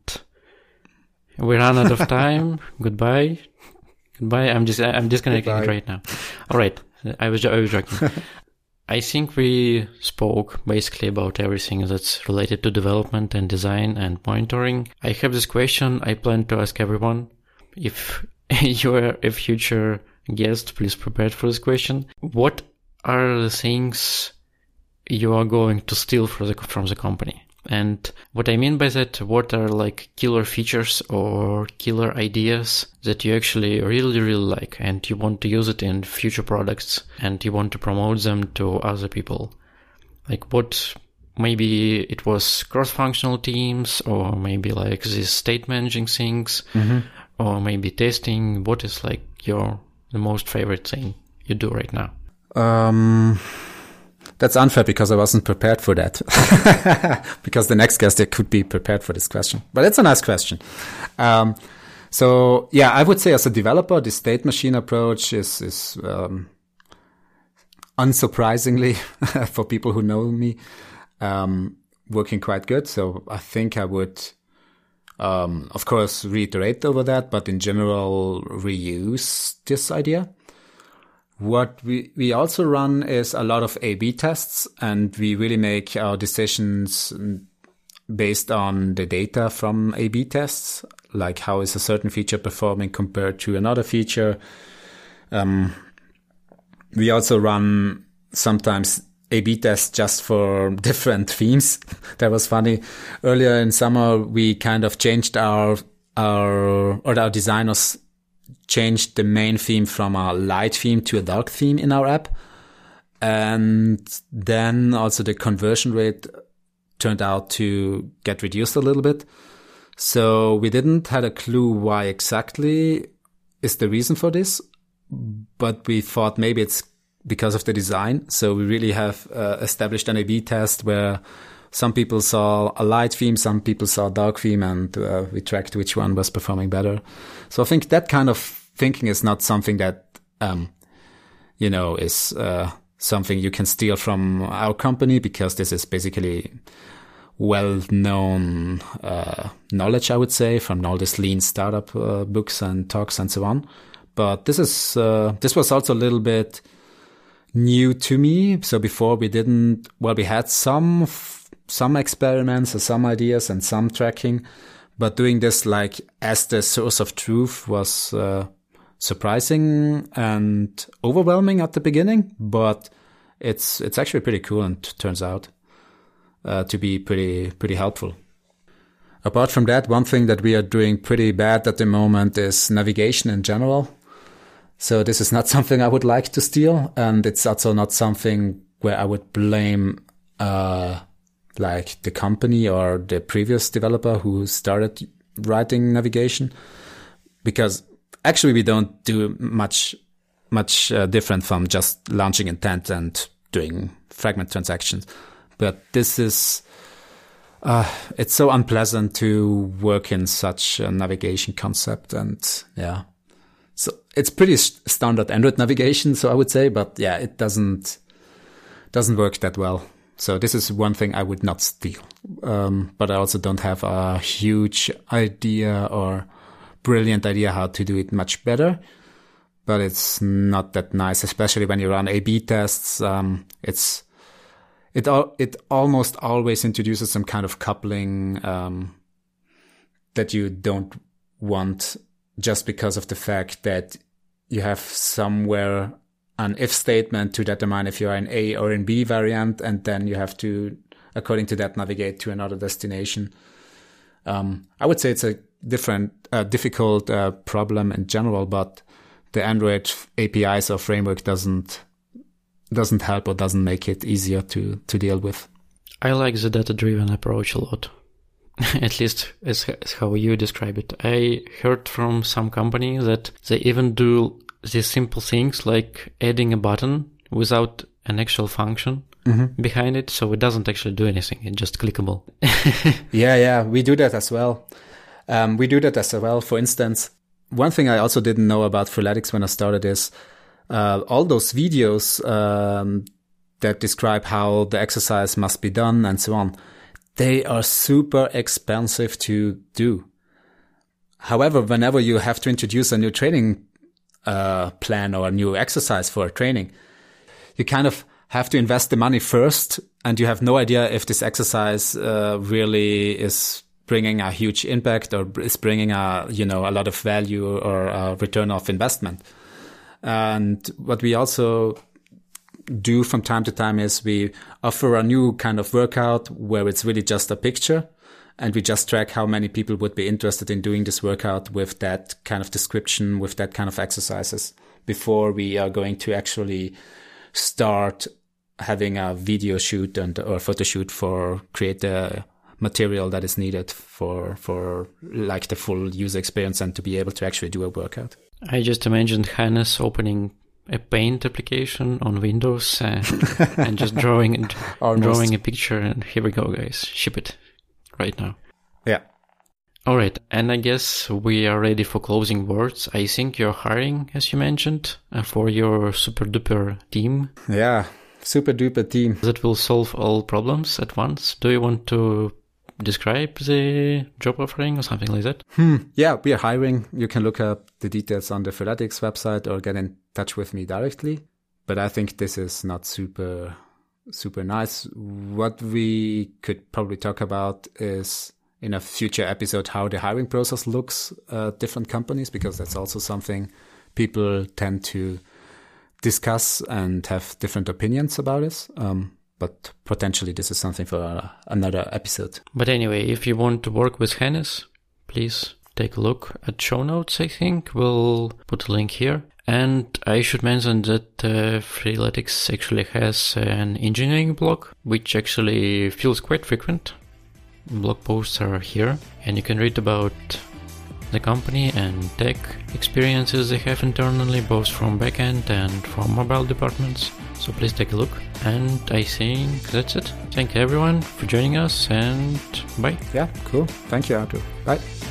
we ran out of time. Goodbye. I'm disconnecting it right now. All right, I was joking. I think we spoke basically about everything that's related to development and design and monitoring. I have this question I plan to ask everyone. If you are a future guest, please prepare for this question. What are the things you are going to steal from the company? And what I mean by that, what are killer features or killer ideas that you actually really, really like and you want to use it in future products and you want to promote them to other people? What, maybe it was cross-functional teams, or maybe these state managing things, or maybe testing. What is the most favorite thing you do right now? That's unfair because I wasn't prepared for that. Because the next guest could be prepared for this question. But it's a nice question. So yeah, I would say as a developer, the state machine approach is unsurprisingly for people who know me, working quite good. So I think I would, of course, reiterate over that, but in general, reuse this idea. What we also run is a lot of A/B tests, and we really make our decisions based on the data from A/B tests, like how is a certain feature performing compared to another feature. We also run sometimes A/B tests just for different themes. That was funny. Earlier in summer, we kind of changed our designers changed the main theme from a light theme to a dark theme in our app. And then also the conversion rate turned out to get reduced a little bit. So we didn't have a clue why exactly is the reason for this, but we thought maybe it's because of the design. So we really have established an A/B test where some people saw a light theme, some people saw a dark theme, and we tracked which one was performing better. So I think that kind of thinking is not something that, is something you can steal from our company, because this is basically well-known knowledge, I would say, from all these lean startup books and talks and so on. But this was also a little bit new to me. So before we had some experiments or some ideas and some tracking, but doing this like as the source of truth was surprising and overwhelming at the beginning, but it's actually pretty cool and turns out to be pretty helpful. Apart from that, one thing that we are doing pretty bad at the moment is navigation in general. So this is not something I would like to steal, and it's also not something where I would blame like the company or the previous developer who started writing navigation, because actually we don't do much different from just launching intent and doing fragment transactions. But this is, it's so unpleasant to work in such a navigation concept. And yeah, so it's pretty standard Android navigation, so I would say, but yeah, it doesn't work that well. So this is one thing I would not steal. But I also don't have a huge idea or brilliant idea how to do it much better. But it's not that nice, especially when you run A/B tests. It almost always introduces some kind of coupling that you don't want, just because of the fact that you have somewhere an if statement to determine if you are in A or in B variant, and then you have to, according to that, navigate to another destination. I would say it's a difficult problem in general, but the Android APIs or framework doesn't help or doesn't make it easier to deal with. I like the data-driven approach a lot. At least as how you describe it. I heard from some company that they even do these simple things like adding a button without an actual function behind it, so it doesn't actually do anything. It's just clickable. Yeah, we do that as well. For instance, one thing I also didn't know about Freeletics when I started is all those videos that describe how the exercise must be done and so on. They are super expensive to do. However, whenever you have to introduce a new training plan or a new exercise for training, you kind of have to invest the money first, and you have no idea if this exercise really is bringing a huge impact or is bringing a lot of value or a return of investment. And what we also do from time to time is we offer a new kind of workout where it's really just a picture, and we just track how many people would be interested in doing this workout with that kind of description, with that kind of exercises, before we are going to actually start having a video shoot or photo shoot for create the material that is needed for like the full user experience and to be able to actually do a workout. I just imagined Hannes opening a Paint application on Windows and just drawing a picture, and here we go, guys, ship it right now. Yeah. All right, and I guess we are ready for closing words. I think you're hiring, as you mentioned, for your super duper team. Yeah, super duper team that will solve all problems at once. Do you want to describe the job offering or something like that? Yeah, we are hiring. You can look up the details on the Freeletics website or get in touch with me directly. But I think this is not super nice. What we could probably talk about is in a future episode how the hiring process looks at different companies, because that's also something people tend to discuss and have different opinions about it. But potentially this is something for another episode. But anyway, if you want to work with Hennes, please take a look at show notes, I think. We'll put a link here. And I should mention that Freeletics actually has an engineering blog, which actually feels quite frequent. Blog posts are here, and you can read about the company and tech experiences they have internally, both from backend and from mobile departments. So please take a look. And I think that's it. Thank you everyone for joining us, and bye. Yeah, cool. Thank you, Artur. Bye.